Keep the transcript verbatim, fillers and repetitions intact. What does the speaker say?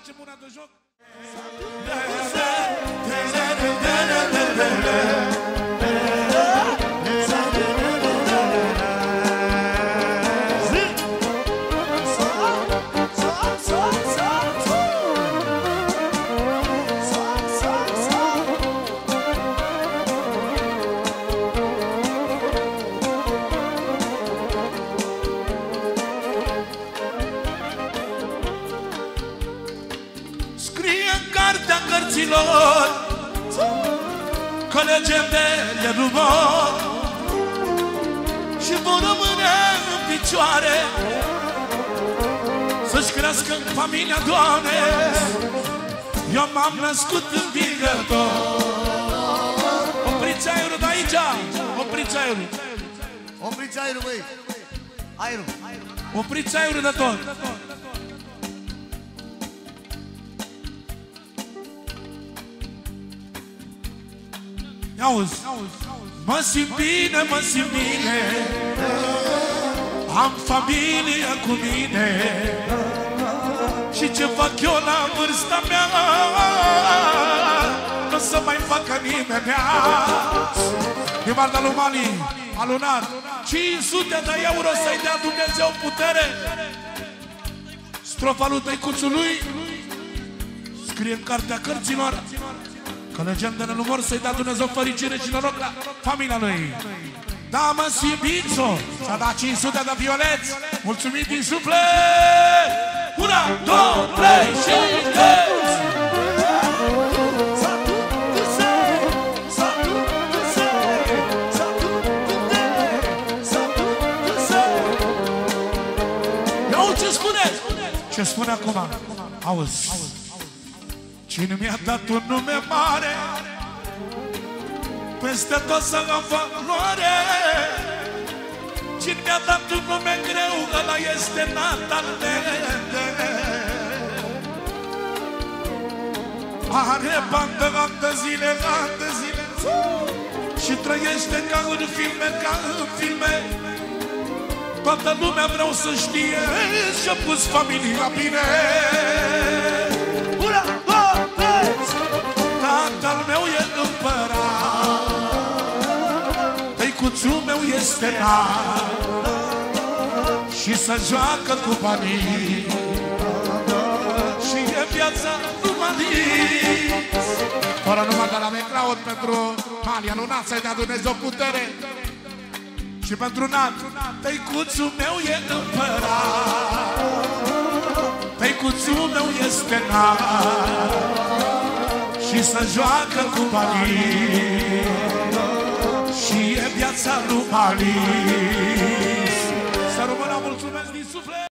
facem una de joc? Cartea cărților că legendele nu mor și vor rămâne în picioare să-și crească în familia, Doamne. Eu m-am născut învingător. Opriți aerul de aici, opriți aerul. Opriți aerul, băi. Aerul. Opriți aerul de tot. Auzi, mă simt bine, mă simt bine, am familie cu mine și ce fac eu la vârsta mea nu o să mai facă nimeni. Din partea lui Mali, a lunat cinci sute de euro să-i dea Dumnezeu putere. Strofa lui Tăicuțului scrie în cartea cărților că legendele nu mor, să-i dea Dumnezeu fericire și noroc la familia lui. Da, mă, Sibițo și-a dat cinci sute de violeți. Mulțumim din suflet. Una, două, trei și deci. Ia ce spune? Ce spune acum? Auzi. Cine mi-a dat un nume mare, peste tot să am valoare. Cine mi-a dat un nume greu, ăla este natal meu. Are bani de ani de zile, ani de zile, și trăiește ca în filme, ca în filme. Toată lumea vreau să știe și-a pus familia bine. Ura! Tatăl meu e împărat, tăicuțul meu este rar și se joacă cu banii și e viața numai. Fără numai de la Meclaud pentru Malia Lunat, să-i dea Dumnezeu putere. Și pentru Nat, tăicuțul meu e împărat, tăicuțul meu este rar și se joacă cu banii și e viața lui Alice. Să rămână, mulțumesc din suflet.